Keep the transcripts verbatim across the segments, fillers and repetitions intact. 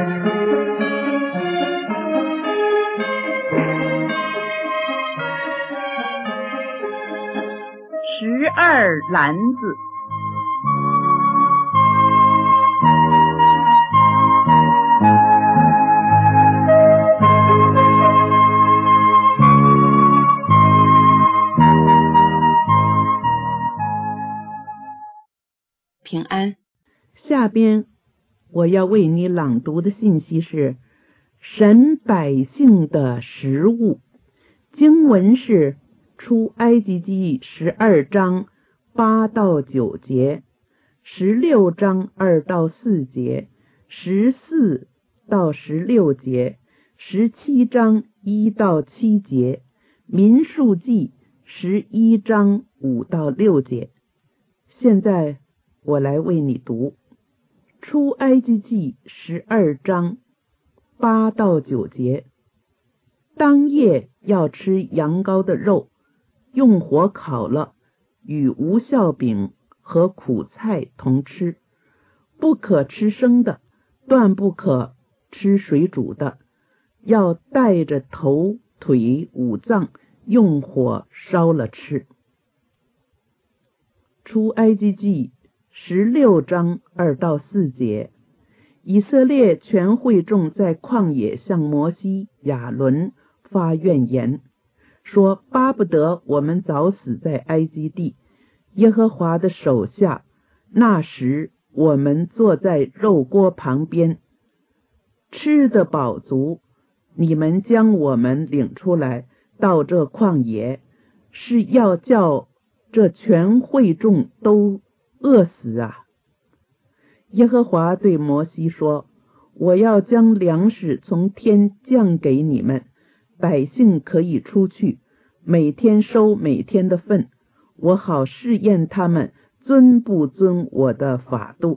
十二篮子。 平安。 下边我要为你朗读的信息是神百姓的食物。经文是出埃及记十二章八到九节，十六章二到四节，十四到十六节，十七章一到七节，民数记十一章五到六节。现在我来为你读出埃及记十二章八到九节。当夜要吃羊羔的肉，用火烤了，与无酵饼和苦菜同吃，不可吃生的，断不可吃水煮的，要带着头腿五脏用火烧了吃。出埃及记十六章二到四节，以色列全会众在旷野向摩西、亚伦发怨言，说巴不得我们早死在埃及地，耶和华的手下。那时我们坐在肉锅旁边，吃得饱足，你们将我们领出来到这旷野，是要叫这全会众都饿死啊！耶和华对摩西说，我要将粮食从天降给你们，百姓可以出去，每天收每天的份，我好试验他们遵不遵我的法度。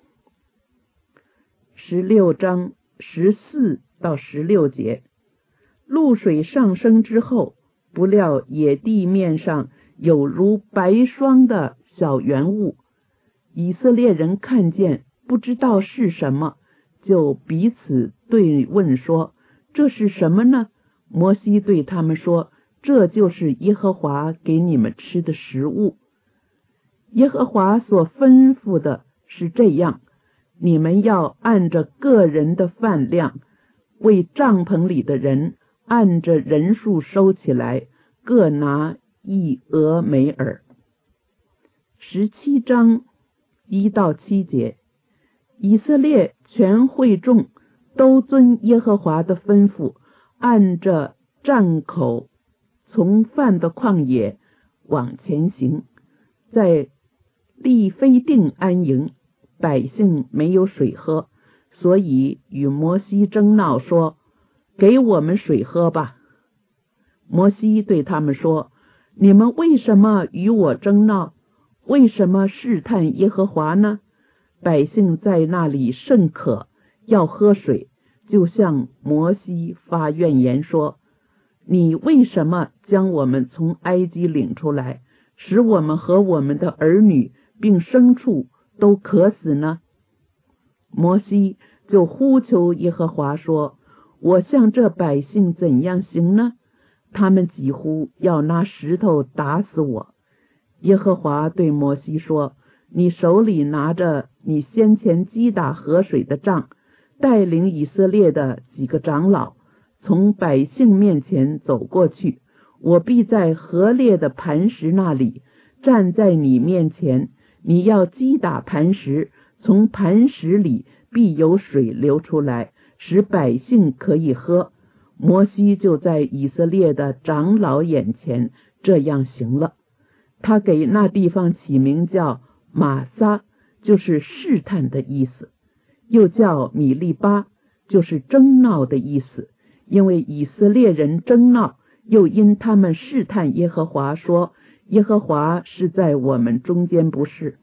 十六章十四到十六节，露水上升之后，不料野地面上有如白霜的小圆物，以色列人看见不知道是什么，就彼此对问说，这是什么呢？摩西对他们说，这就是耶和华给你们吃的食物。耶和华所吩咐的是这样，你们要按着个人的饭量，为帐篷里的人按着人数收起来，各拿一俄梅尔。十七章一到七节，以色列全会众都遵耶和华的吩咐，按着站口从范的旷野往前行，在利非定安营，百姓没有水喝，所以与摩西争闹说，给我们水喝吧。摩西对他们说，你们为什么与我争闹？为什么试探耶和华呢？百姓在那里甚渴，要喝水，就向摩西发怨言说，你为什么将我们从埃及领出来，使我们和我们的儿女并牲畜都渴死呢？摩西就呼求耶和华说，我向这百姓怎样行呢？他们几乎要拿石头打死我。耶和华对摩西说，你手里拿着你先前击打河水的杖，带领以色列的几个长老从百姓面前走过去，我必在河裂的磐石那里站在你面前，你要击打磐石，从磐石里必有水流出来，使百姓可以喝。摩西就在以色列的长老眼前这样行了。他给那地方起名叫玛撒，就是试探的意思，又叫米利巴，就是争闹的意思，因为以色列人争闹，又因他们试探耶和华，说耶和华是在我们中间，不是。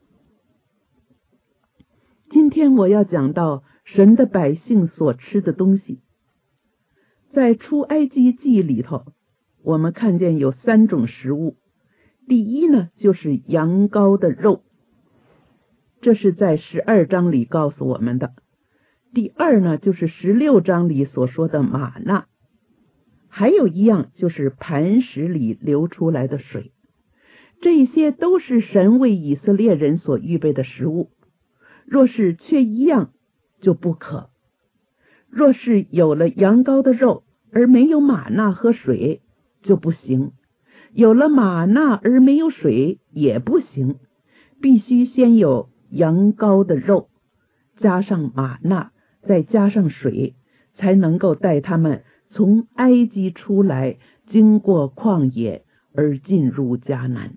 今天我要讲到神的百姓所吃的东西。在出埃及记里头，我们看见有三种食物。第一呢，就是羊羔的肉，这是在十二章里告诉我们的。 第二呢，就是十六章里所说的玛纳，还有一样就是磐石里流出来的水，这些都是神为以色列人所预备的食物，若是缺一样就不可。若是有了羊羔的肉而没有玛纳和水就不行，有了玛纳而没有水也不行，必须先有羊羔的肉，加上玛纳，再加上水，才能够带他们从埃及出来，经过旷野而进入迦南。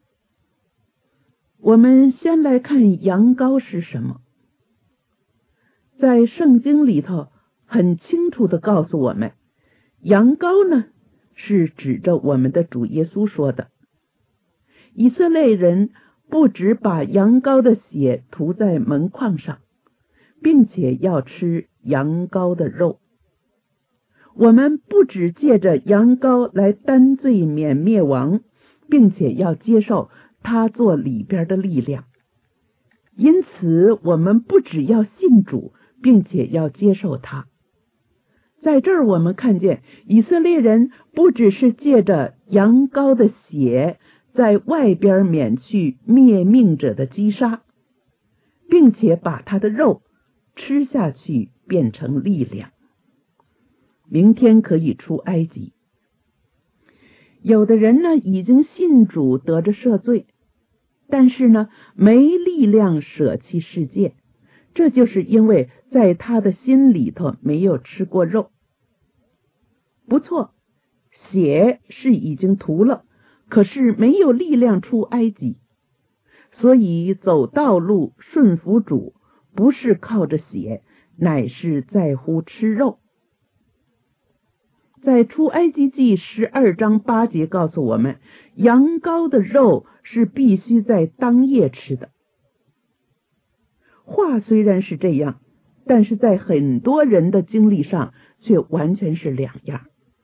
我们先来看羊羔是什么。在圣经里头很清楚地告诉我们，羊羔呢是指着我们的主耶稣说的。以色列人不只把羊羔的血涂在门框上，并且要吃羊羔的肉。我们不只借着羊羔来担罪免灭亡，并且要接受它做里边的力量。因此我们不只要信主，并且要接受它。在这儿我们看见以色列人不只是借着羊羔的血在外边免去灭命者的击杀，并且把他的肉吃下去变成力量，明天可以出埃及。有的人呢已经信主得着赦罪，但是呢没力量舍弃世界，这就是因为在他的心里头没有吃过肉。不错，血是已经涂了，可是没有力量出埃及，所以走道路顺服主不是靠着血，乃是在乎吃肉。在出埃及记十二章八节告诉我们，羊羔的肉是必须在当夜吃的。话虽然是这样，但是在很多人的经历上却完全是两样。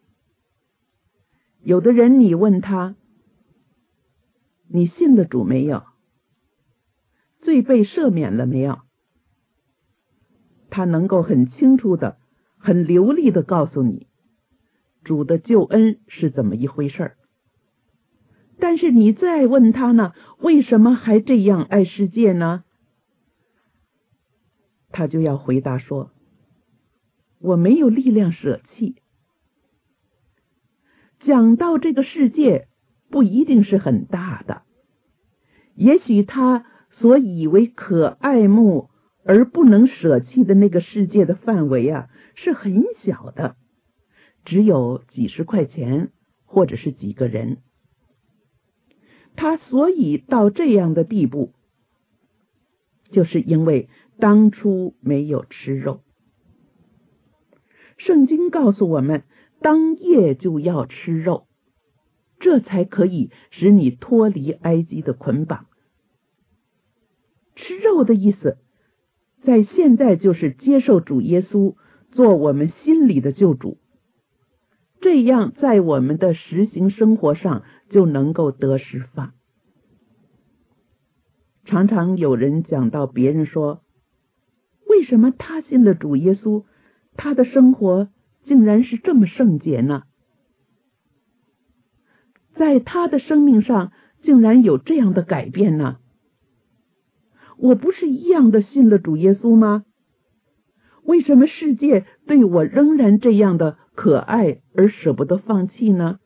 有的人你问他，你信了主没有？罪被赦免了没有？他能够很清楚的、很流利的告诉你，主的救恩是怎么一回事儿。但是你再问他呢，为什么还这样爱世界呢？他就要回答说，我没有力量舍弃。讲到这个世界不一定是很大的，也许他所以为可爱慕而不能舍弃的那个世界的范围啊，是很小的，只有几十块钱或者是几个人。他所以到这样的地步，就是因为当初没有吃肉。圣经告诉我们，当夜就要吃肉，这才可以使你脱离埃及的捆绑。吃肉的意思，在现在就是接受主耶稣做我们心里的救主，这样在我们的实行生活上就能够得释放。常常有人讲到别人说，为什么他信了主耶稣，他的生活竟然是这么圣洁呢？在他的生命上竟然有这样的改变呢？我不是一样的信了主耶稣吗？为什么世界对我仍然这样的可爱而舍不得放弃呢？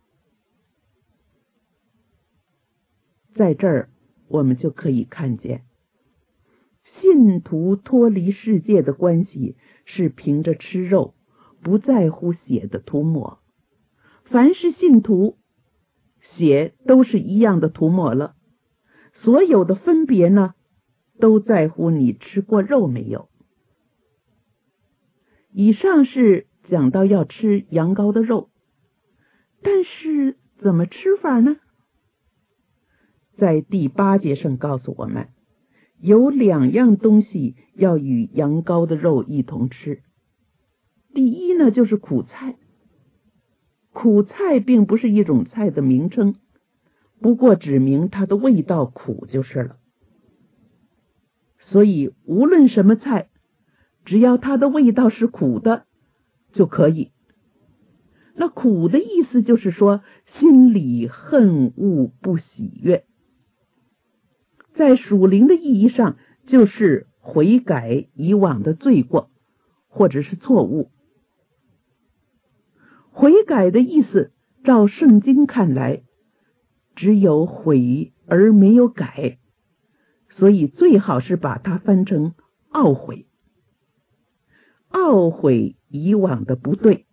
在这儿我们就可以看见，信徒脱离世界的关系是凭着吃肉，不在乎血的涂抹。凡是信徒，血都是一样的涂抹了，所有的分别呢，都在乎你吃过肉没有。以上是讲到要吃羊羔的肉，但是怎么吃法呢？在第八节上告诉我们，有两样东西要与羊羔的肉一同吃。第一呢，就是苦菜。苦菜并不是一种菜的名称，不过指明它的味道苦就是了。所以无论什么菜， 只要它的味道是苦的就可以。那苦的意思就是说心里恨恶不喜悦，在属灵的意义上就是悔改以往的罪过或者是错误。悔改的意思照圣经看来只有悔而没有改，所以最好是把它翻成懊悔，懊悔以往的不对。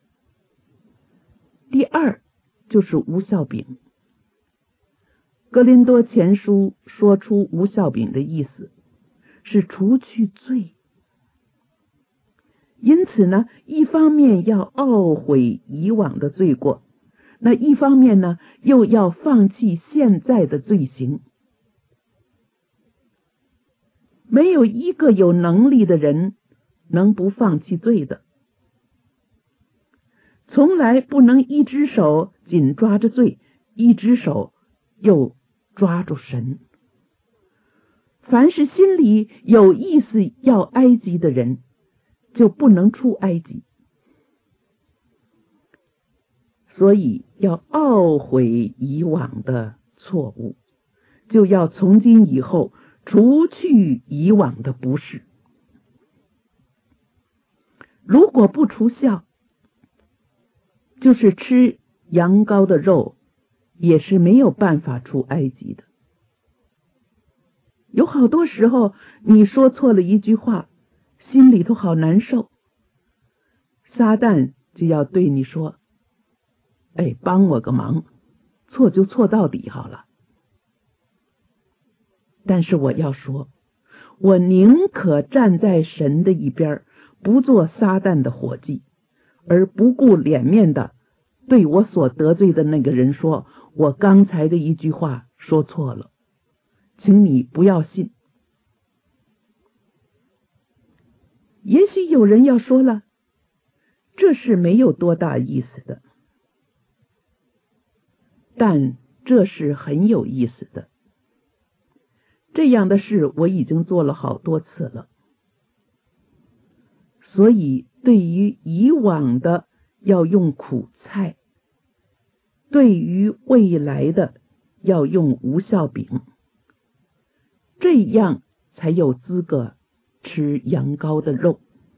第二就是无酵饼。哥林多前书说出无酵饼的意思是除去罪，因此呢，一方面要懊悔以往的罪过，那一方面呢，又要放弃现在的罪行。没有一个有能力的人能不放弃罪的，从来不能一只手紧抓着罪，一只手又抓住神。凡是心里有意思要埃及的人，就不能出埃及。所以要懊悔以往的错误，就要从今以后除去以往的不是。如果不除酵，就是吃羊羔的肉也是没有办法出埃及的。有好多时候你说错了一句话，心里头好难受，撒旦就要对你说，哎，帮我个忙，错就错到底好了。但是我要说，我宁可站在神的一边，不做撒旦的伙计，而不顾脸面的对我所得罪的那个人说，我刚才的一句话说错了，请你不要信。也许有人要说了，这是没有多大意思的，但这是很有意思的。这样的事我已经做了好多次了，所以对于以往的要用苦菜，对于未来的要用无酵饼，这样才有资格吃羊羔的肉。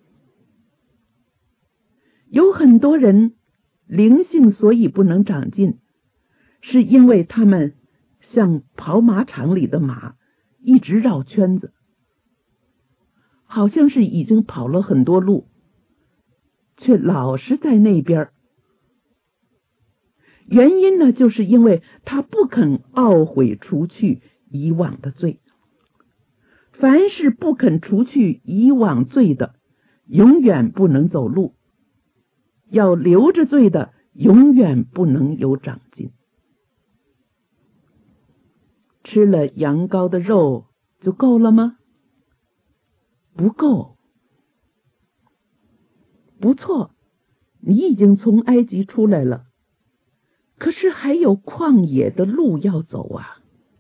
有很多人灵性所以不能长进，是因为他们像跑马场里的马，一直绕圈子，好像是已经跑了很多路，却老是在那边。原因呢，就是因为他不肯懊悔除去以往的罪。凡是不肯除去以往罪的，永远不能走路；要留着罪的，永远不能有长进。吃了羊羔的肉就够了吗？不够。不错，你已经从埃及出来了，可是还有旷野的路要走啊。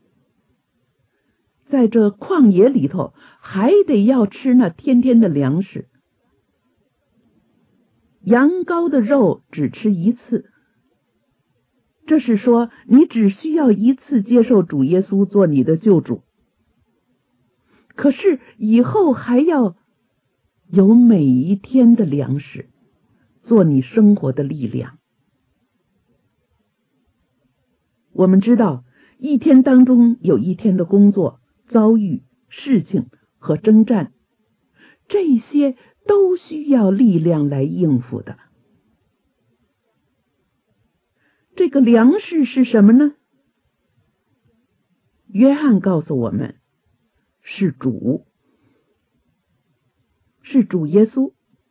在这旷野里头，还得要吃那天天的粮食。羊羔的肉只吃一次，这是说你只需要一次接受主耶稣做你的救主，可是以后还要有每一天的粮食做你生活的力量。我们知道一天当中有一天的工作、遭遇、事情和征战，这些都需要力量来应付的。这个粮食是什么呢？约翰告诉我们，是主，是主耶稣。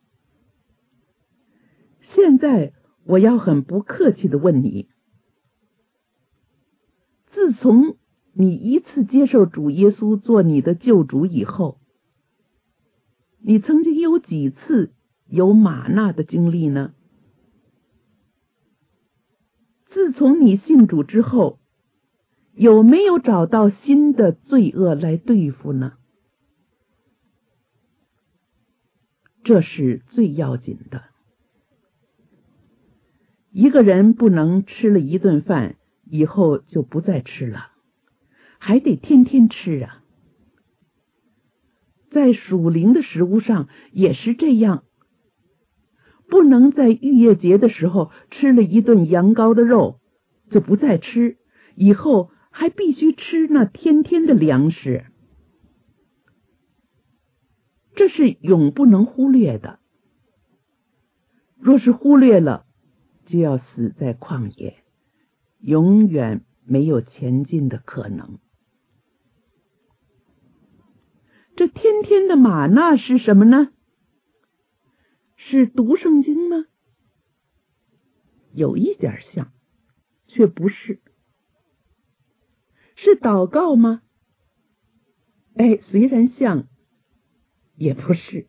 现在我要很不客气地问你，自从你一次接受主耶稣做你的救主以后，你曾经有几次有玛纳的经历呢？自从你信主之后，有没有找到新的罪恶来对付呢？ 这是最要紧的。一个人不能吃了一顿饭以后就不再吃了，还得天天吃啊。在属灵的食物上也是这样，不能在逾越节的时候吃了一顿羊羔的肉就不再吃，以后还必须吃那天天的粮食，这是永不能忽略的。若是忽略了，就要死在旷野，永远没有前进的可能。这天天的玛纳是什么呢？是读圣经吗？有一点像，却不是。是祷告吗？哎，虽然像，也不是。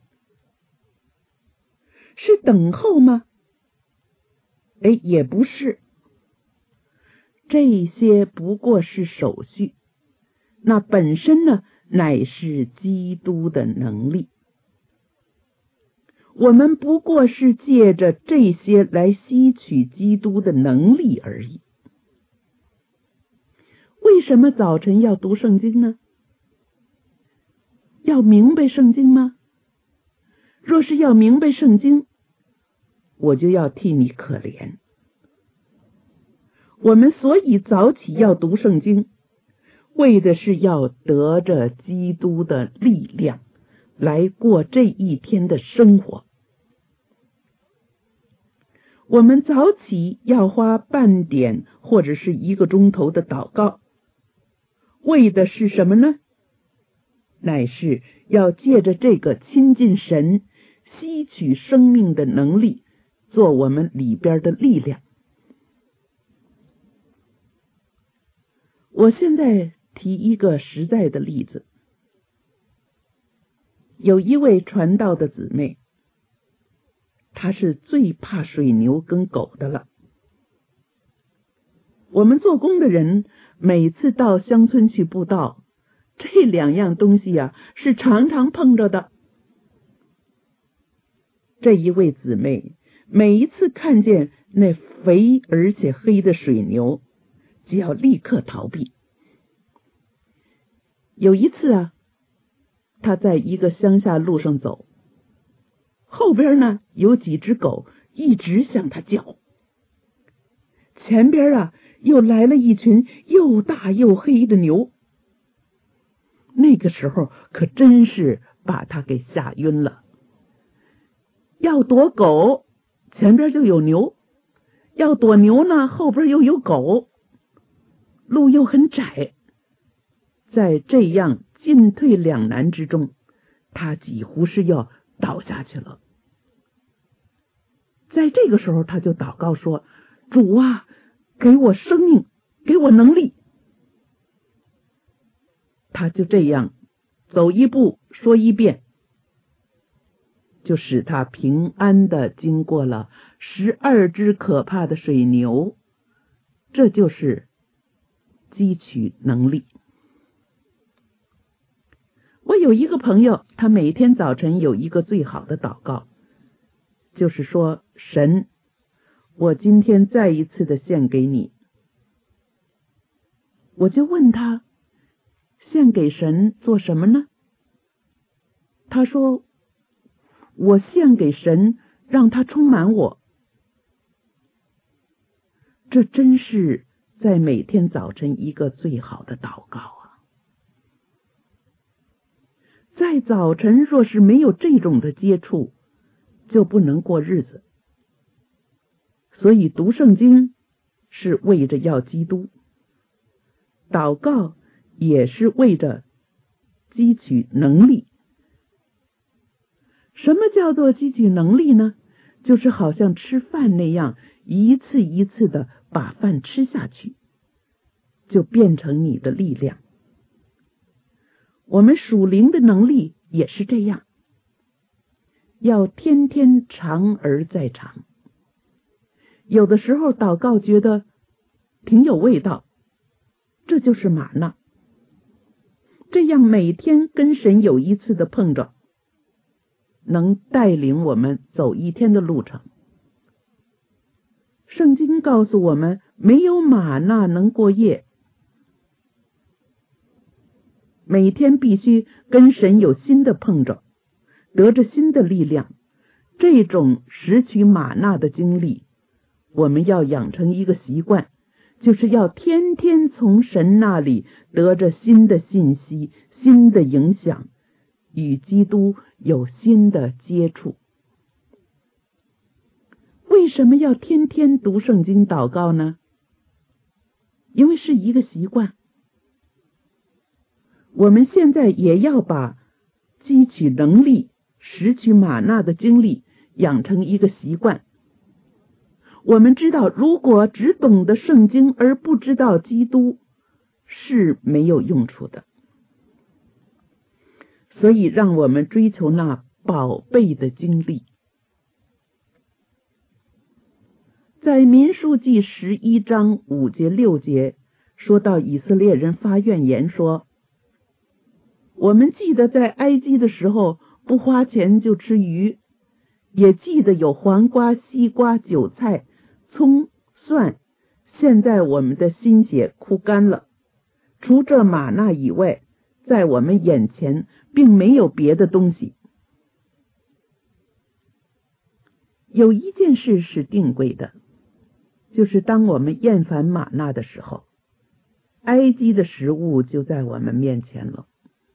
是等候吗？哎，也不是。这些不过是手续，那本身呢，乃是基督的能力。我们不过是借着这些来吸取基督的能力而已。为什么早晨要读圣经呢？要明白圣经吗？若是要明白圣经，我就要替你可怜。我们所以早起要读圣经，为的是要得着基督的力量，来过这一天的生活。我们早起要花半点或者是一个钟头的祷告，为的是什么呢？乃是要借着这个亲近神，吸取生命的能力，做我们里边的力量。我现在提一个实在的例子，有一位传道的姊妹，她是最怕水牛跟狗的了。我们做工的人每次到乡村去布道，这两样东西啊是常常碰着的。这一位姊妹每一次看见那肥而且黑的水牛，就要立刻逃避。有一次啊，她在一个乡下路上走，后边呢有几只狗一直向她叫，前边啊又来了一群又大又黑的牛。那个时候可真是把她给吓晕了。要躲狗，前边就有牛；要躲牛呢，后边又有狗。路又很窄，在这样进退两难之中，他几乎是要倒下去了。在这个时候，他就祷告说：主啊，给我生命，给我能力。他就这样走一步说一遍，就使他平安的经过了十二只可怕的水牛。这就是汲取能力。我有一个朋友，他每天早晨有一个最好的祷告，就是说：神，我今天再一次的献给你。我就问他，献给神做什么呢？他说：我献给神，让他充满我。这真是在每天早晨一个最好的祷告啊！在早晨若是没有这种的接触，就不能过日子。所以读圣经是为着要基督，祷告也是为着汲取能力。什么叫做汲取能力呢？就是好像吃饭那样，一次一次的把饭吃下去，就变成你的力量。我们属灵的能力也是这样，要天天尝而再尝。有的时候祷告觉得挺有味道，这就是玛纳。这样每天跟神有一次的碰撞， 能带领我们走一天的路程。圣经告诉我们，没有玛纳能过夜，每天必须跟神有新的碰着，得着新的力量。这种拾取玛纳的经历，我们要养成一个习惯，就是要天天从神那里得着新的信息、新的影响，与基督有新的接触。为什么要天天读圣经祷告呢？因为是一个习惯。我们现在也要把汲取能力、拾取玛纳的经历养成一个习惯。我们知道，如果只懂得圣经而不知道基督，是没有用处的。所以让我们追求那宝贝的经历。在民数记十一章五节六节说到以色列人发怨言说，我们记得在埃及的时候不花钱就吃鱼，也记得有黄瓜、西瓜、韭菜、葱、蒜，现在我们的心血枯干了，除这玛纳以外，在我们眼前并没有别的东西。有一件事是定规的，就是当我们厌烦玛纳的时候，埃及的食物就在我们面前了。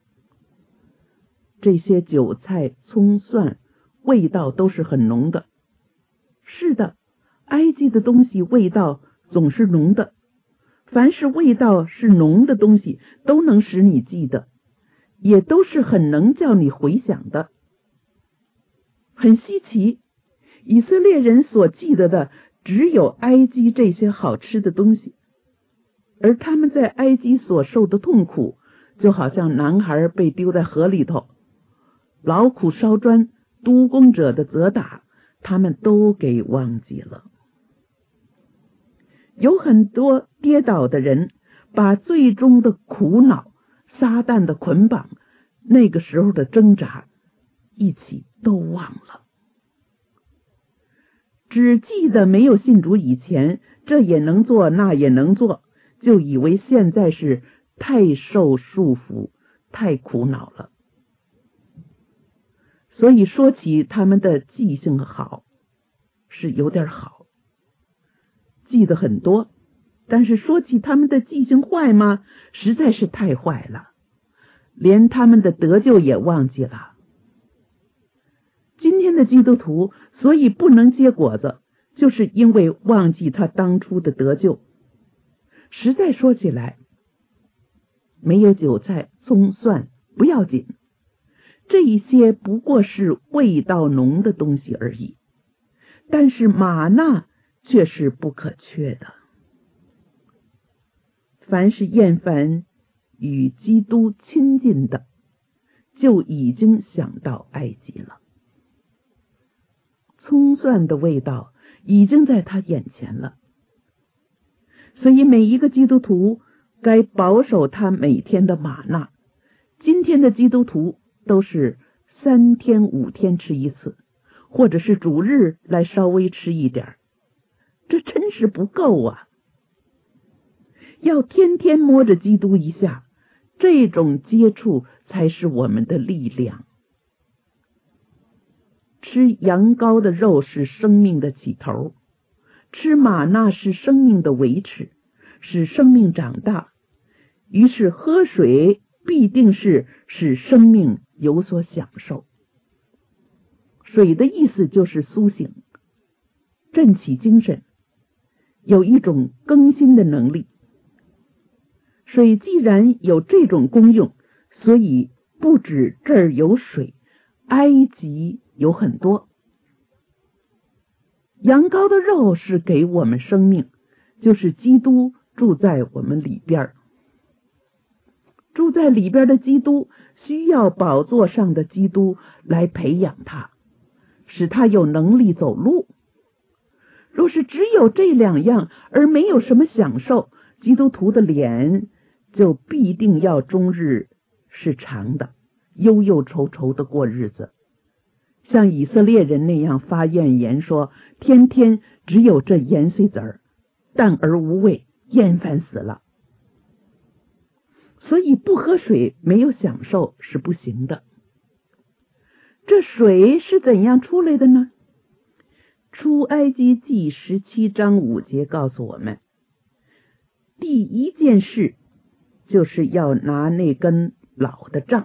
这些韭菜、葱、蒜味道都是很浓的。是的，埃及的东西味道总是浓的，凡是味道是浓的东西都能使你记得，也都是很能叫你回想的。很稀奇，以色列人所记得的只有埃及这些好吃的东西，而他们在埃及所受的痛苦，就好像男孩被丢在河里头，劳苦烧砖、督工者的责打，他们都给忘记了。有很多跌倒的人，把最终的苦恼、撒旦的捆绑、那个时候的挣扎一起都忘了，只记得没有信主以前，这也能做那也能做，就以为现在是太受束缚、太苦恼了。所以说起他们的记性好，是有点好，记得很多，但是说起他们的记性坏吗？实在是太坏了，连他们的得救也忘记了。今天的基督徒所以不能结果子，就是因为忘记他当初的得救。实在说起来，没有韭菜、葱、蒜不要紧，这一些不过是味道浓的东西而已，但是玛纳却是不可缺的。凡是厌烦与基督亲近的，就已经想到埃及了。葱蒜的味道已经在他眼前了，所以每一个基督徒该保守他每天的玛纳。今天的基督徒都是三天五天吃一次，或者是主日来稍微吃一点，这真是不够啊！要天天摸着基督一下，这种接触才是我们的力量。吃羊羔的肉是生命的起头，吃玛纳是生命的维持，使生命长大。于是喝水必定是使生命有所享受。水的意思就是苏醒，振起精神，有一种更新的能力。水既然有这种功用，所以不止这儿有水，埃及有很多。羊羔的肉是给我们生命，就是基督住在我们里边。住在里边的基督需要宝座上的基督来培养他，使他有能力走路。若是只有这两样而没有什么享受，基督徒的脸就必定要终日是长的，忧忧愁愁的过日子， 像以色列人那样发怨言说，天天只有这盐碎子儿，淡而无味，厌烦死了。所以不喝水没有享受是不行的。这水是怎样出来的呢？出埃及记十七章五节告诉我们，第一件事就是要拿那根老的杖。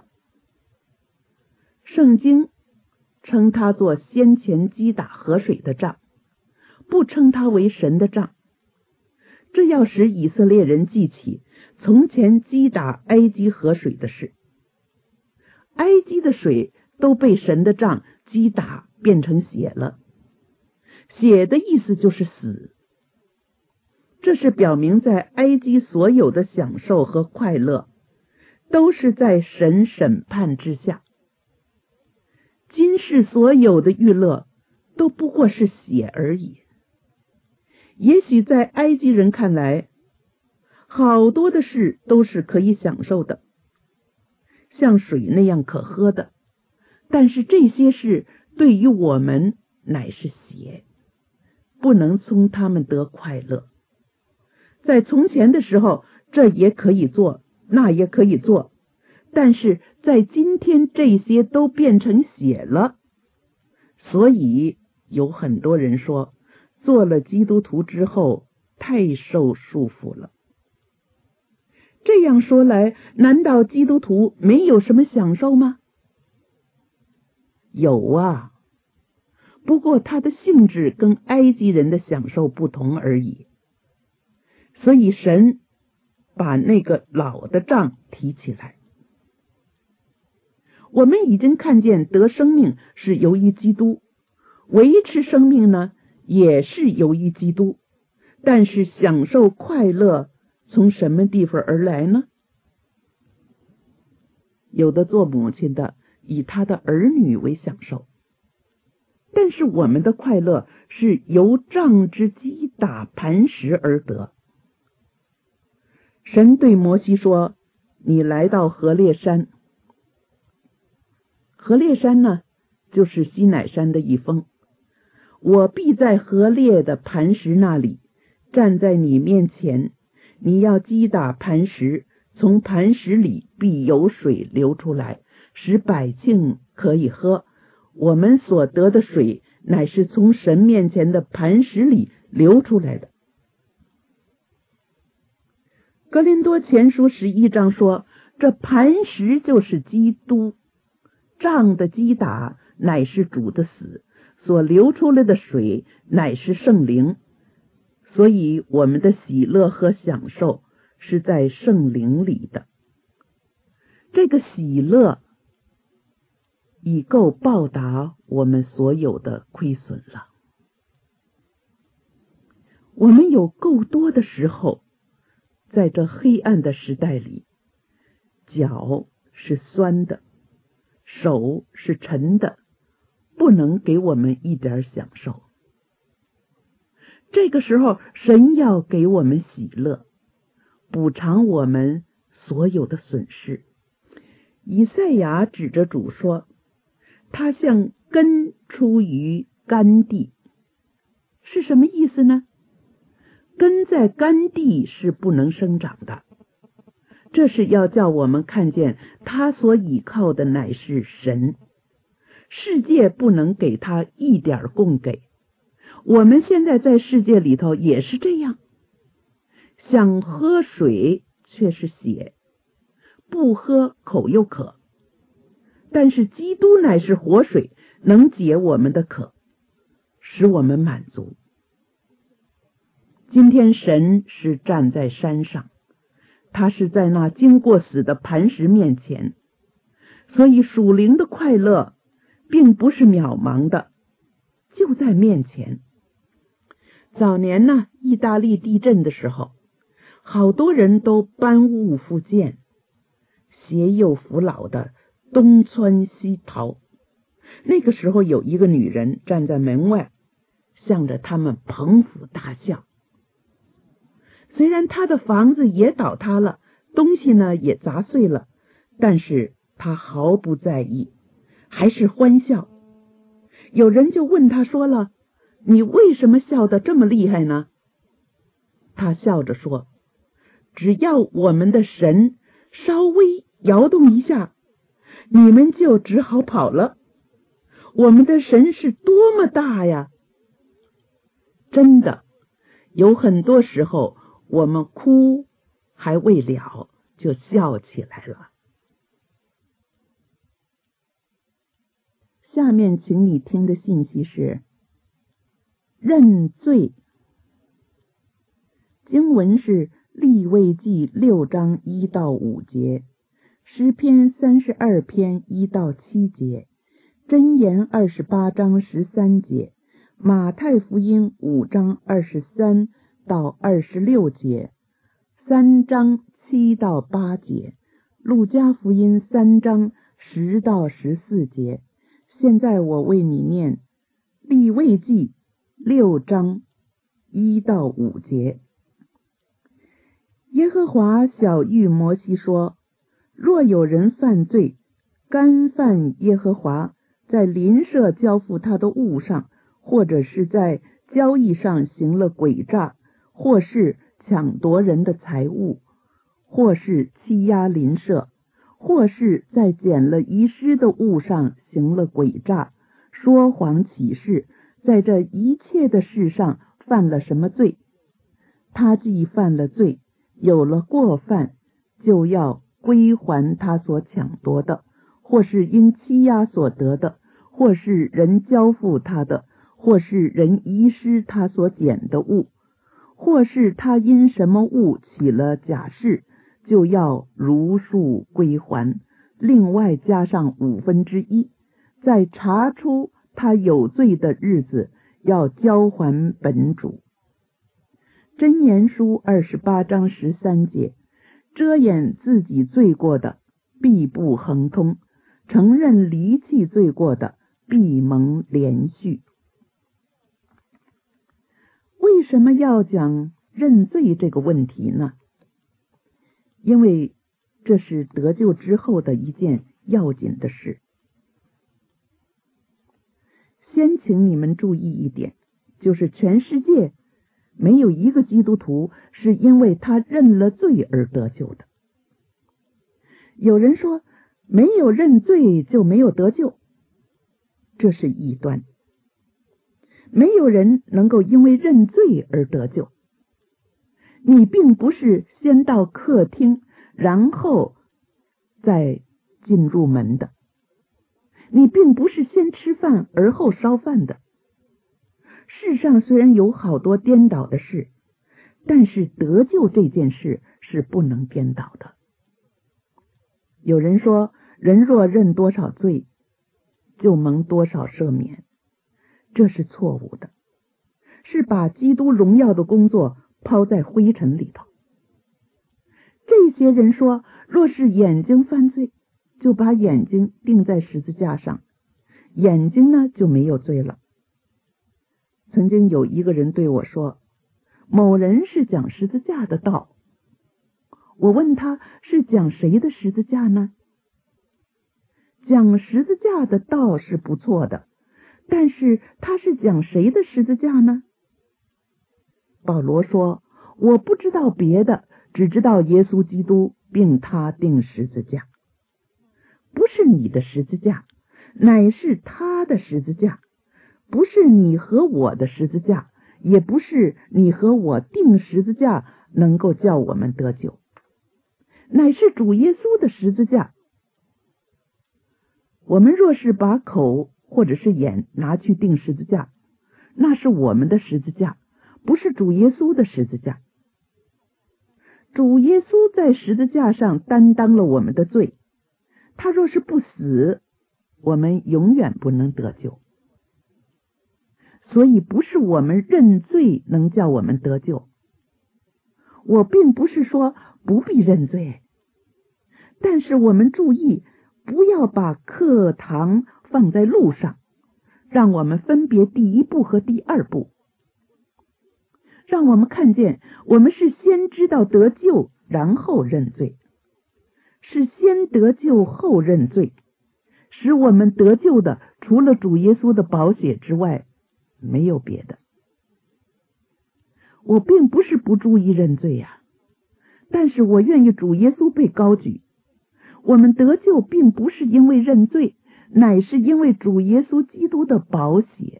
圣经称它做先前击打河水的杖，不称它为神的杖。这要使以色列人记起从前击打埃及河水的事。埃及的水都被神的杖击打变成血了，血的意思就是死。这是表明在埃及所有的享受和快乐都是在神审判之下。今世所有的娱乐都不过是血而已。也许在埃及人看来，好多的事都是可以享受的，像水那样可喝的，但是这些事对于我们乃是血，不能从他们得快乐。在从前的时候，这也可以做，那也可以做，但是在今天这些都变成血了。所以有很多人说，做了基督徒之后太受束缚了。这样说来，难道基督徒没有什么享受吗？有啊，不过它的性质跟埃及人的享受不同而已。所以神把那个老的杖提起来。我们已经看见得生命是由于基督，维持生命呢也是由于基督，但是享受快乐从什么地方而来呢？有的做母亲的以他的儿女为享受，但是我们的快乐是由杖之击打磐石而得。神对摩西说，你来到何烈山。何烈山呢，就是西乃山的一峰。我必在何烈的磐石那里站在你面前，你要击打磐石，从磐石里必有水流出来，使百姓可以喝。我们所得的水乃是从神面前的磐石里流出来的。哥林多前书十一章说，这磐石就是基督，杖的击打乃是主的死，所流出来的水乃是圣灵。所以我们的喜乐和享受是在圣灵里的。这个喜乐已够报答我们所有的亏损了。我们有够多的时候，在这黑暗的时代里，脚是酸的，手是沉的，不能给我们一点享受。这个时候，神要给我们喜乐，补偿我们所有的损失。以赛亚指着主说，他像根出于干地。是什么意思呢？根在干地是不能生长的，这是要叫我们看见他所倚靠的乃是神，世界不能给他一点供给。我们现在在世界里头也是这样，想喝水却是血，不喝口又渴。但是基督乃是活水，能解我们的渴，使我们满足。今天神是站在山上，他是在那经过死的磐石面前，所以属灵的快乐并不是渺茫的，就在面前。早年呢，意大利地震的时候，好多人都搬屋复建，携幼扶老的东窜西逃。那个时候有一个女人站在门外，向着他们捧腹大笑。虽然她的房子也倒塌了，东西呢也砸碎了，但是她毫不在意，还是欢笑。 有人就问他说了，你为什么笑得这么厉害呢？他笑着说，只要我们的神稍微摇动一下，你们就只好跑了。我们的神是多么大呀！真的，有很多时候我们哭还未了，就笑起来了。下面请你听的信息是认罪。经文是利未记六章一到五节，诗篇三十二篇一到七节，箴言二十八章十三节，马太福音五章二十三到二十六节，三章七到八节，路加福音三章十到十四节。现在我为你念利未记六章一到五节。耶和华晓谕摩西说，若有人犯罪，干犯耶和华在邻舍交付他的物上，或者是在交易上行了诡诈，或是抢夺人的财物，或是欺压邻舍，或是在捡了遗失的物上行了诡诈，说谎起誓，在这一切的事上犯了什么罪，他既犯了罪，有了过犯，就要归还他所抢夺的，或是因欺压所得的，或是人交付他的，或是人遗失他所捡的物，或是他因什么物起了假誓，就要如数归还，另外加上五分之一，在查出他有罪的日子，要交还本主。箴言书二十八章十三节，遮掩自己罪过的，必不亨通；承认离弃罪过的，必蒙连续。为什么要讲认罪这个问题呢？因为这是得救之后的一件要紧的事。先请你们注意一点，就是全世界没有一个基督徒是因为他认了罪而得救的。有人说没有认罪就没有得救，这是异端。没有人能够因为认罪而得救。你并不是先到客厅然后再进入门的，你并不是先吃饭而后烧饭的。世上虽然有好多颠倒的事，但是得救这件事是不能颠倒的。有人说，人若认多少罪，就蒙多少赦免，这是错误的，是把基督荣耀的工作抛在灰尘里头。这些人说，若是眼睛犯罪，就把眼睛钉在十字架上，眼睛呢就没有罪了。曾经有一个人对我说，某人是讲十字架的道。我问他，是讲谁的十字架呢？讲十字架的道是不错的，但是他是讲谁的十字架呢？保罗说，我不知道别的，只知道耶稣基督并他钉十字架。不是你的十字架，乃是他的十字架。不是你和我的十字架，也不是你和我钉十字架能够叫我们得救，乃是主耶稣的十字架。我们若是把口或者是眼拿去钉十字架，那是我们的十字架，不是主耶稣的十字架。主耶稣在十字架上担当了我们的罪，他若是不死，我们永远不能得救。所以不是我们认罪能叫我们得救。我并不是说不必认罪，但是我们注意，不要把课堂放在路上，让我们分别第一步和第二步，让我们看见我们是先知道得救然后认罪，是先得救后认罪， 使我们得救的，除了主耶稣的宝血之外，没有别的。我并不是不注意认罪呀、啊，但是我愿意主耶稣被高举。我们得救并不是因为认罪，乃是因为主耶稣基督的宝血。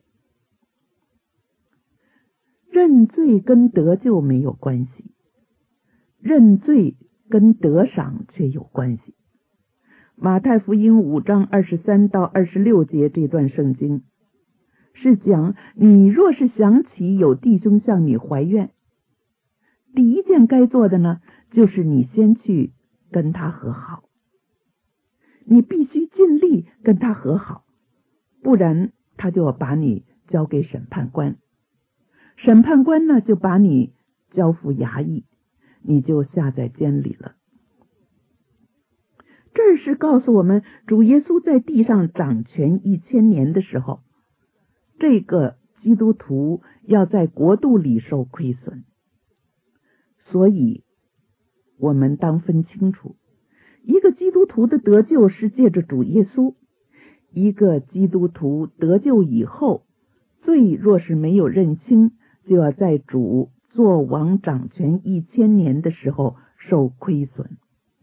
认罪跟得救没有关系，认罪跟得赏却有关系。马太福音五章二十三到二十六节这段圣经是讲，你若是想起有弟兄向你怀怨，第一件该做的呢，就是你先去跟他和好。你必须尽力跟他和好，不然他就要把你交给审判官，审判官呢就把你交付衙役，你就下在监里了。这是告诉我们，主耶稣在地上掌权一千年的时候，这个基督徒要在国度里受亏损。所以我们当分清楚，一个基督徒的得救是借着主耶稣，一个基督徒得救以后，罪若是没有认清，就要在主做王掌权一千年的时候受亏损。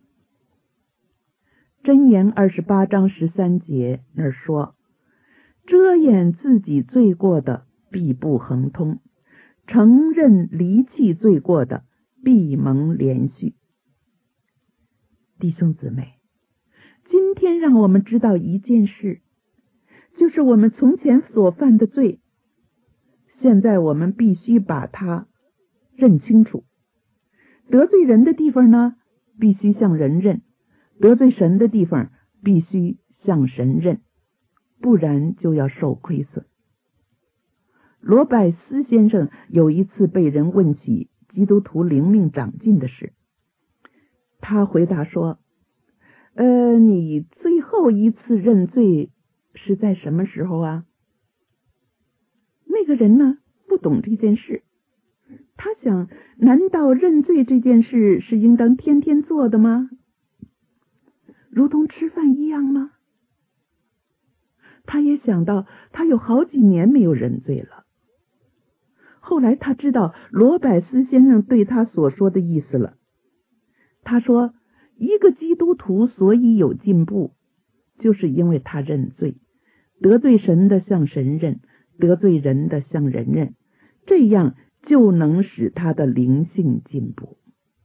箴言二十八章十三节那儿说，遮掩自己罪过的必不亨通，承认离弃罪过的必蒙连续。弟兄姊妹，今天让我们知道一件事，就是我们从前所犯的罪，现在我们必须把它认清楚。得罪人的地方呢，必须向人认；得罪神的地方必须向神认，不然就要受亏损。罗百斯先生有一次被人问起基督徒灵命长进的事，他回答说，呃，你最后一次认罪是在什么时候啊？那个人呢，不懂这件事，他想，难道认罪这件事是应当天天做的吗？如同吃饭一样吗？他也想到，他有好几年没有认罪了。后来他知道罗百斯先生对他所说的意思了。他说，一个基督徒所以有进步，就是因为他认罪，得罪神的向神认，得罪人的向人认，这样就能使他的灵性进步。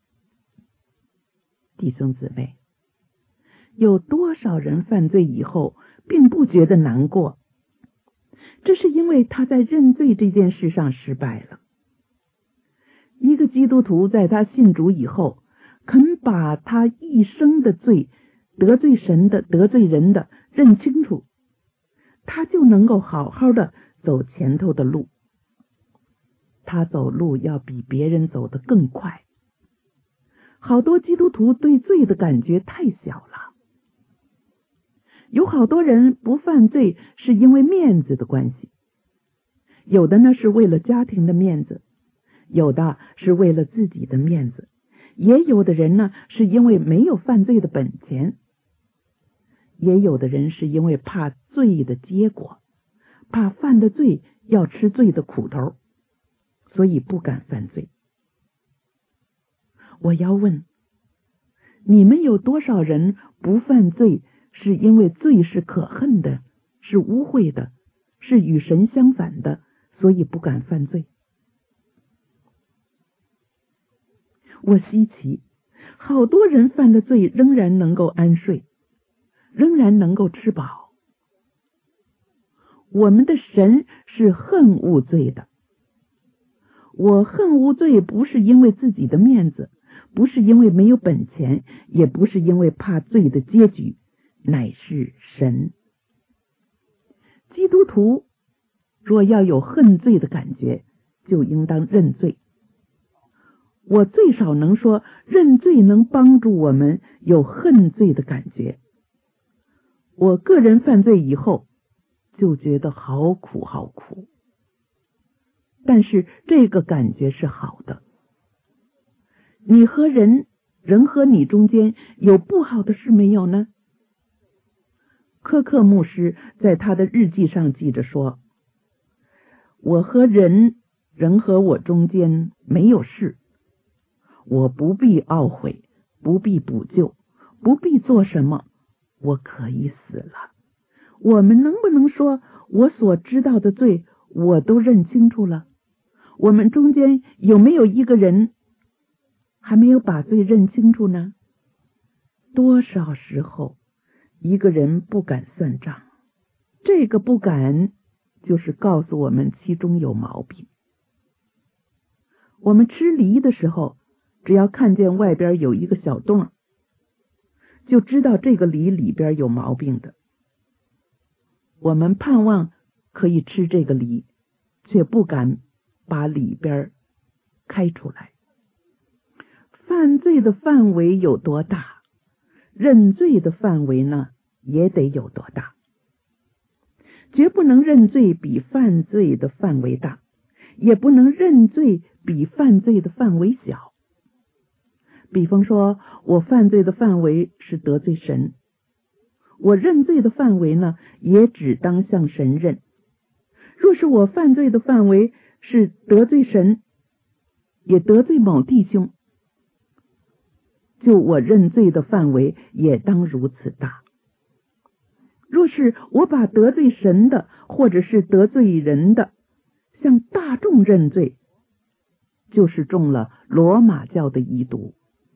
弟兄姊妹，有多少人犯罪以后并不觉得难过？这是因为他在认罪这件事上失败了。一个基督徒在他信主以后，肯把他一生的罪，得罪神的、得罪人的认清楚，他就能够好好的走前头的路。他走路要比别人走得更快。好多基督徒对罪的感觉太小了。有好多人不犯罪是因为面子的关系，有的呢是为了家庭的面子，有的是为了自己的面子，也有的人呢是因为没有犯罪的本钱，也有的人是因为怕罪的结果，怕犯的罪要吃罪的苦头，所以不敢犯罪。我要问，你们有多少人不犯罪是因为罪是可恨的，是污秽的，是与神相反的，所以不敢犯罪？我稀奇，好多人犯了罪仍然能够安睡，仍然能够吃饱。我们的神是恨恶罪的。我恨恶罪不是因为自己的面子，不是因为没有本钱，也不是因为怕罪的结局，乃是神。基督徒若要有恨罪的感觉，就应当认罪。我最少能说，认罪能帮助我们有恨罪的感觉。我个人犯罪以后，就觉得好苦好苦，但是这个感觉是好的。你和人，人和你中间有不好的事没有呢？ 柯克牧师在他的日记上记着说，我和人人和我中间没有事，我不必懊悔，不必补救，不必做什么，我可以死了。我们能不能说我所知道的罪我都认清楚了？我们中间有没有一个人还没有把罪认清楚呢？多少时候一个人不敢算账，这个不敢就是告诉我们其中有毛病。我们吃梨的时候，只要看见外边有一个小洞，就知道这个梨里边有毛病的。我们盼望可以吃这个梨，却不敢把里边开出来。犯罪的范围有多大，认罪的范围呢也得有多大。绝不能认罪比犯罪的范围大，也不能认罪比犯罪的范围小。比方说，我犯罪的范围是得罪神，我认罪的范围呢也只当向神认。若是我犯罪的范围是得罪神，也得罪某弟兄，就我认罪的范围也当如此大。若是我把得罪神的或者是得罪人的向大众认罪，就是中了罗马教的遗毒。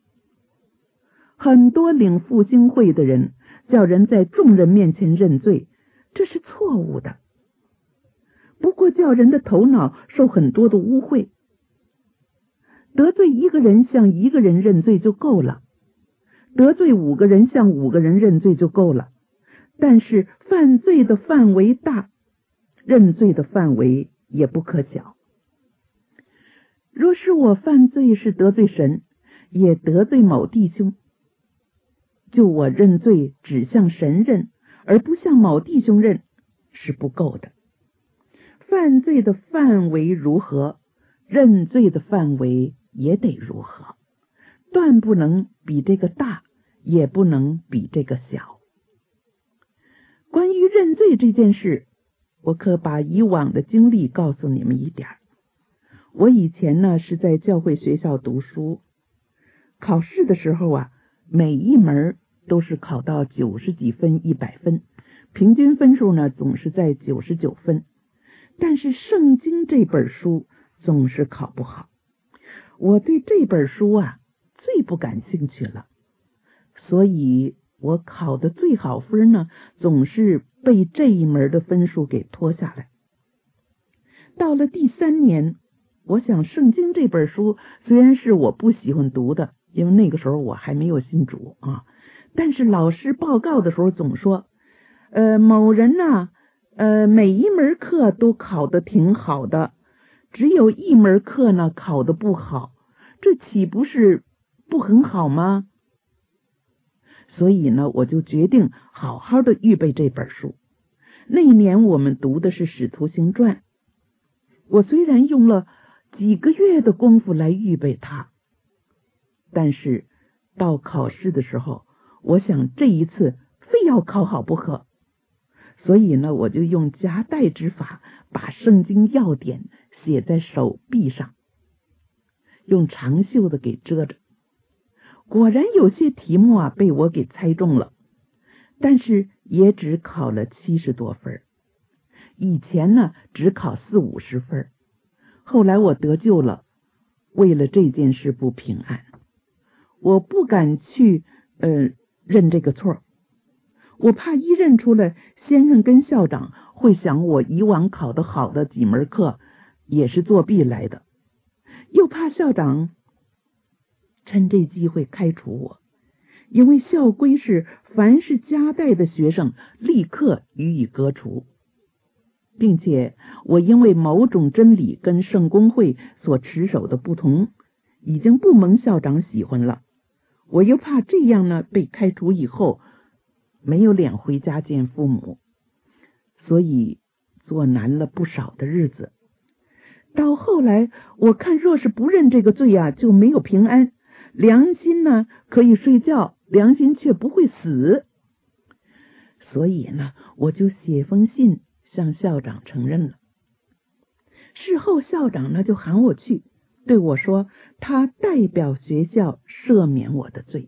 很多领复兴会的人叫人在众人面前认罪，这是错误的，不过叫人的头脑受很多的污秽。得罪一个人向一个人认罪就够了，得罪五个人向五个人认罪就够了，但是犯罪的范围大，认罪的范围也不可小。若是我犯罪是得罪神，也得罪某弟兄，就我认罪只向神认，而不向某弟兄认，是不够的。犯罪的范围如何，认罪的范围也得如何，断不能比这个大，也不能比这个小。关于认罪这件事，我可把以往的经历告诉你们一点。我以前呢是在教会学校读书，考试的时候啊，每一门都是考到九十几分、一百分，平均分数呢总是在九十九分。但是圣经这本书总是考不好，我对这本书啊最不感兴趣了，所以我考的最好分呢，总是被这一门的分数给拖下来。到了第三年，我想圣经这本书虽然是我不喜欢读的，因为那个时候我还没有信主啊，但是老师报告的时候总说，呃，某人呢，呃，每一门课都考得挺好的，只有一门课呢考得不好，这岂不是不很好吗？所以呢，我就决定好好的预备这本书。那一年我们读的是《使徒行传》，我虽然用了几个月的功夫来预备它，但是到考试的时候，我想这一次非要考好不可，所以呢，我就用夹带之法把圣经要点写在手臂上，用长袖的给遮着。果然有些题目啊被我给猜中了，但是也只考了七十多分。以前呢只考四五十分，后来我得救了，为了这件事不平安，我不敢去呃认这个错，我怕一认出来，先生跟校长会想我以往考得好的几门课也是作弊来的，又怕校长趁这机会开除我，因为校规是凡是夹带的学生立刻予以革除，并且我因为某种真理跟圣公会所持守的不同，已经不蒙校长喜欢了，我又怕这样呢被开除以后没有脸回家见父母，所以做难了不少的日子。到后来我看若是不认这个罪啊，就没有平安，良心呢可以睡觉，良心却不会死。 所以呢，我就写封信向校长承认了。事后校长呢就喊我去，对我说他代表学校赦免我的罪。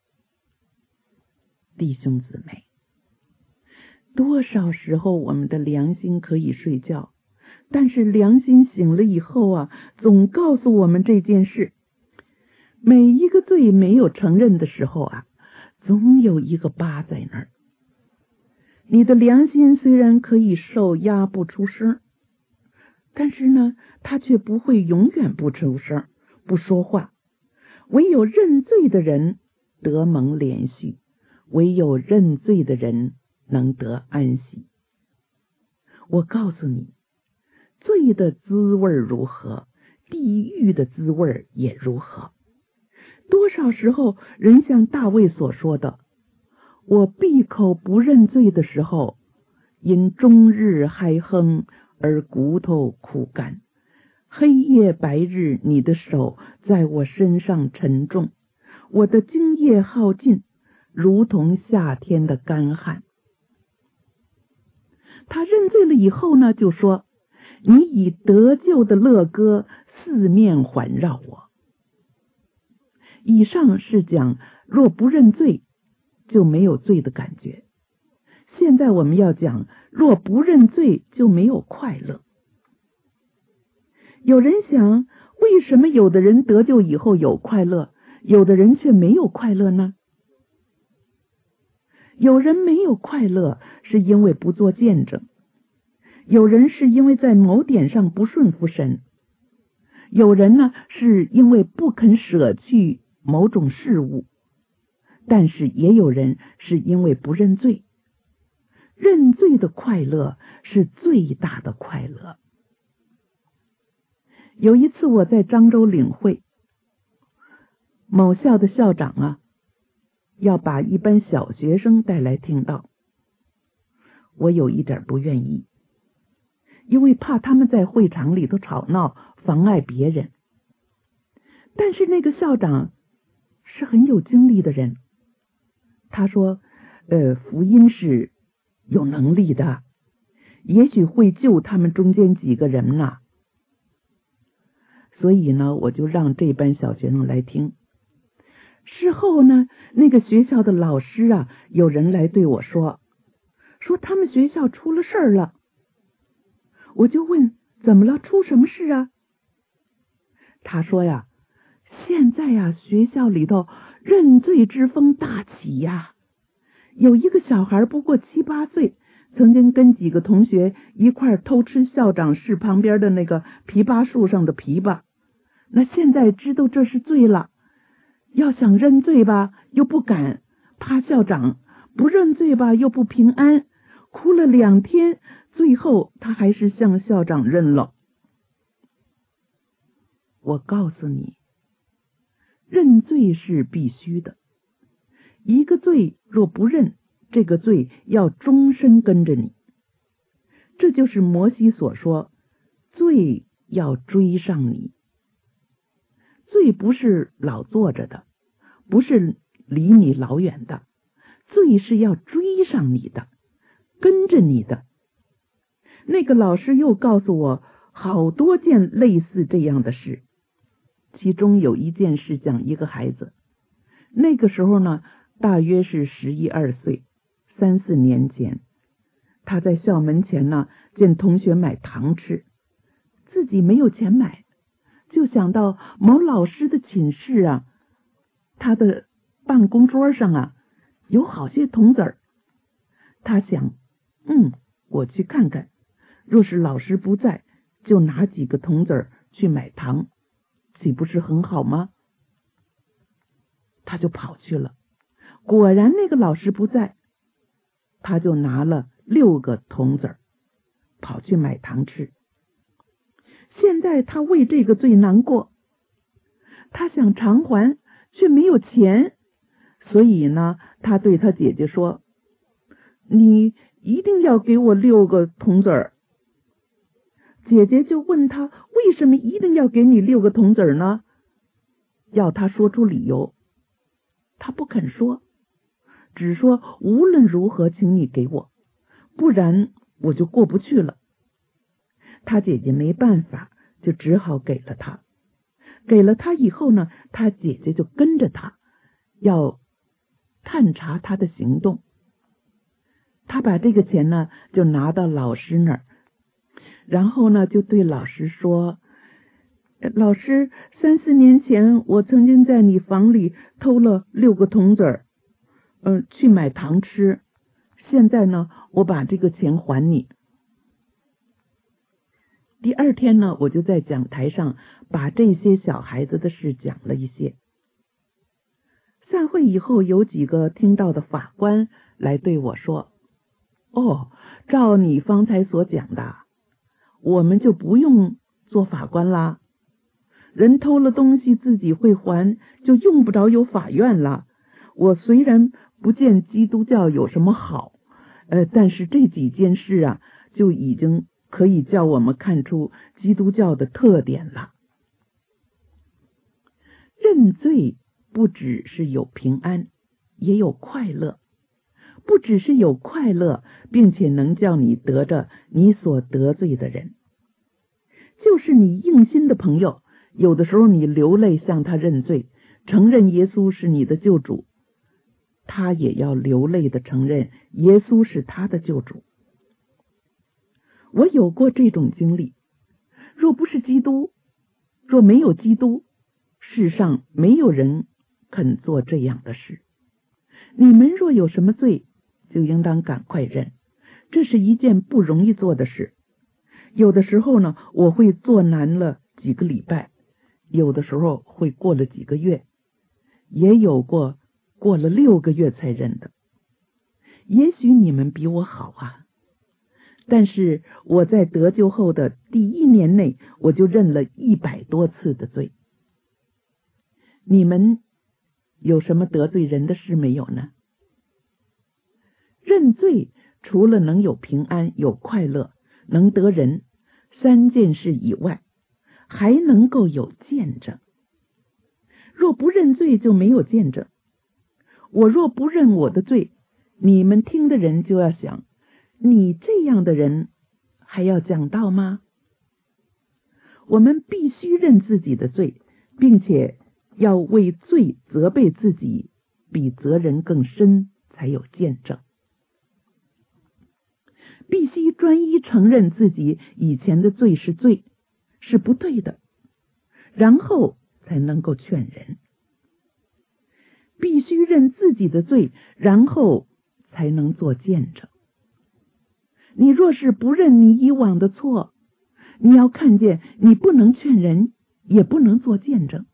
弟兄姊妹，多少时候我们的良心可以睡觉，但是良心醒了以后啊，总告诉我们这件事。每一个罪没有承认的时候啊，总有一个疤在那儿。你的良心虽然可以受压不出声，但是呢，他却不会永远不出声，不说话。唯有认罪的人得蒙连续，唯有认罪的人能得安息。我告诉你，罪的滋味如何，地狱的滋味也如何。多少时候人像大卫所说的，我闭口不认罪的时候，因终日嗨哼而骨头枯干，黑夜白日你的手在我身上沉重，我的精液耗尽，如同夏天的干旱。他认罪了以后呢，就说你以得救的乐歌四面环绕我。以上是讲若不认罪就没有罪的感觉，现在我们要讲若不认罪就没有快乐。有人想，为什么有的人得救以后有快乐，有的人却没有快乐呢？有人没有快乐是因为不做见证，有人是因为在某点上不顺服神，有人呢是因为不肯舍去某种事物，但是也有人是因为不认罪。认罪的快乐是最大的快乐。有一次我在漳州领会，某校的校长啊，要把一班小学生带来听道，我有一点不愿意，因为怕他们在会场里头吵闹，妨碍别人。但是那个校长是很有经历的人，他说呃，福音是有能力的，也许会救他们中间几个人呢。所以呢，我就让这班小学生来听。事后呢，那个学校的老师啊，有人来对我说，说他们学校出了事儿了。我就问，怎么了？出什么事啊？他说呀，现在呀，学校里头认罪之风大起呀。有一个小孩不过七八岁，曾经跟几个同学一块偷吃校长室旁边的那个枇杷树上的枇杷，那现在知道这是罪了，要想认罪吧又不敢，怕校长；不认罪吧又不平安，哭了两天，最后他还是向校长认了。我告诉你，认罪是必须的。一个罪若不认，这个罪要终身跟着你。这就是摩西所说，罪要追上你。罪不是老坐着的，不是离你老远的，罪是要追上你的，跟着你的。那个老师又告诉我好多件类似这样的事，其中有一件事讲一个孩子，那个时候呢大约是十一二岁，三四年前，他在校门前呢见同学买糖吃，自己没有钱买，就想到某老师的寝室啊，他的办公桌上啊有好些铜子儿。他想，嗯，我去看看，若是老师不在，就拿几个铜子儿去买糖，岂不是很好吗？他就跑去了，果然那个老师不在，他就拿了六个铜子儿跑去买糖吃。现在他为这个最难过，他想偿还却没有钱，所以呢他对他姐姐说，你一定要给我六个铜子儿。姐姐就问他，为什么一定要给你六个铜子儿呢？要他说出理由，他不肯说。 只说无论如何请你给我，不然我就过不去了。他姐姐没办法，就只好给了他。给了他以后呢，他姐姐就跟着他，要探查他的行动。他把这个钱呢就拿到老师那儿，然后呢就对老师说，老师，三四年前我曾经在你房里偷了六个铜子儿，嗯、呃，去买糖吃，现在呢我把这个钱还你。第二天呢，我就在讲台上把这些小孩子的事讲了一些。散会以后，有几个听到的法官来对我说，哦，照你方才所讲的，我们就不用做法官啦，人偷了东西自己会还，就用不着有法院了。我虽然不见基督教有什么好，呃，但是这几件事啊，就已经可以叫我们看出基督教的特点了。认罪不只是有平安，也有快乐。不只是有快乐，并且能叫你得着你所得罪的人。就是你硬心的朋友，有的时候你流泪向他认罪，承认耶稣是你的救主，他也要流泪的承认耶稣是他的救主。我有过这种经历，若不是基督，若没有基督，世上没有人肯做这样的事。你们若有什么罪，就应当赶快认，这是一件不容易做的事。有的时候呢，我会做难了几个礼拜，有的时候会过了几个月，也有过过了六个月才认的。也许你们比我好啊，但是我在得救后的第一年内，我就认了一百多次的罪。你们有什么得罪人的事没有呢？认罪除了能有平安、有快乐、能得人三件事以外，还能够有见证。若不认罪，就没有见证。我若不认我的罪，你们听的人就要想，你这样的人还要讲道吗？我们必须认自己的罪，并且要为罪责备自己，比责人更深，才有见证。必须专一承认自己以前的罪是罪，是不对的，然后才能够劝人。必须认自己的罪，然后才能做见证。你若是不认你以往的错，你要看见你不能劝人，也不能做见证。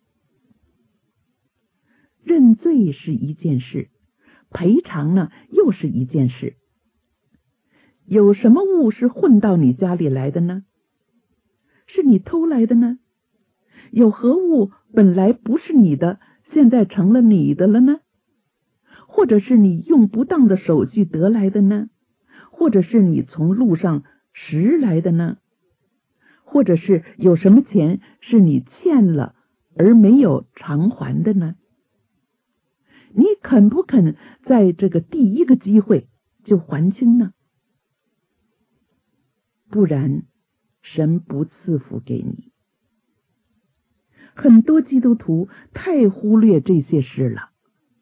认罪是一件事，赔偿呢又是一件事。有什么物是混到你家里来的呢？是你偷来的呢？有何物本来不是你的，现在成了你的了呢？或者是你用不当的手续得来的呢？或者是你从路上拾来的呢？或者是有什么钱是你欠了而没有偿还的呢？你肯不肯在这个第一个机会就还清呢？不然神不赐福给你。很多基督徒太忽略这些事了。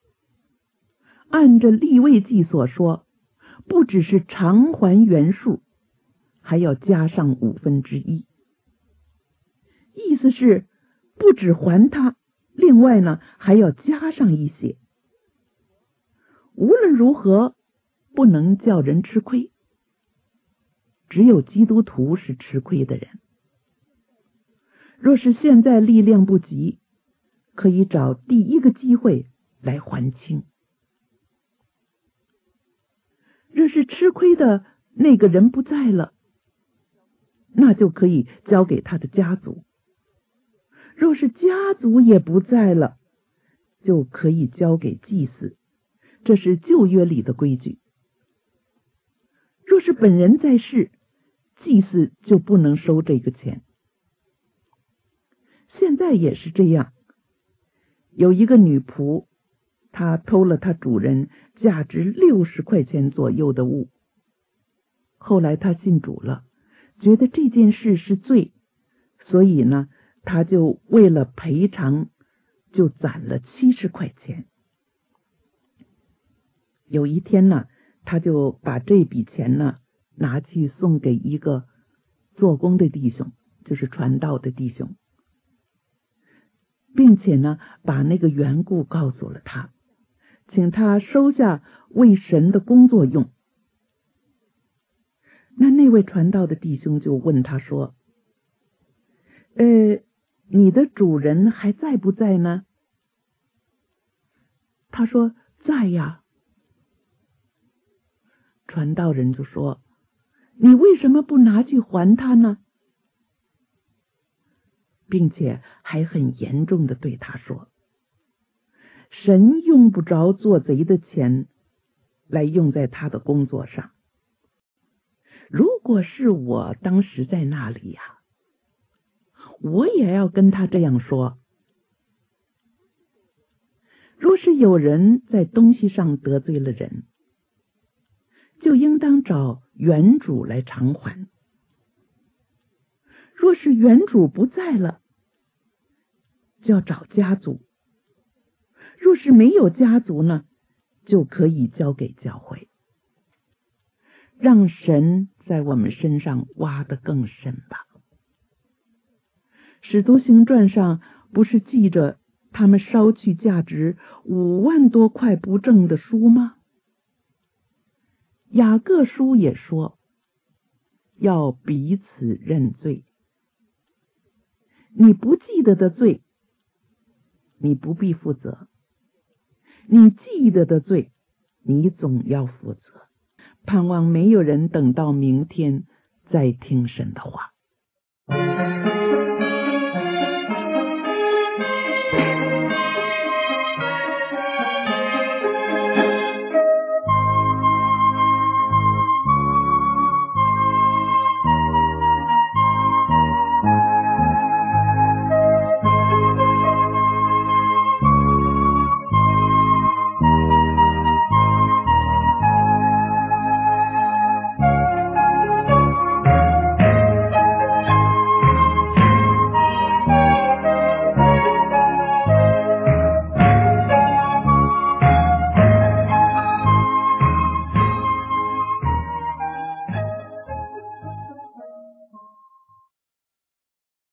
按着利未记所说，不只是偿还原数，还要加上五分之一。意思是不只还他，另外呢还要加上一些。无论如何，不能叫人吃亏。只有基督徒是吃亏的人。若是现在力量不及，可以找第一个机会来还清。若是吃亏的那个人不在了，那就可以交给他的家族。若是家族也不在了，就可以交给祭司，这是旧约里的规矩。若是本人在世，祭司就不能收这个钱。现在也是这样。有一个女仆， 他偷了他主人价值六十块钱左右的物。后来他信主了，觉得这件事是罪，所以呢，他就为了赔偿，就攒了七十块钱。有一天呢，他就把这笔钱呢拿去送给一个做工的弟兄，就是传道的弟兄，并且呢，把那个缘故告诉了他，请他收下为神的工作用。那那位传道的弟兄就问他说：呃，你的主人还在不在呢？他说：在呀。传道人就说：你为什么不拿去还他呢？并且还很严重的对他说：神用不着做贼的钱来用在他的工作上。如果是我当时在那里呀、啊，我也要跟他这样说。若是有人在东西上得罪了人，就应当找原主来偿还。若是原主不在了，就要找家族。若是没有家族呢，就可以交给教会，让神在我们身上挖得更深吧。使徒行传上不是记着他们烧去价值五万多块不正的书吗？雅各书也说要彼此认罪。你不记得的罪，你不必负责；你记得的罪，你总要负责。盼望没有人等到明天再听神的话。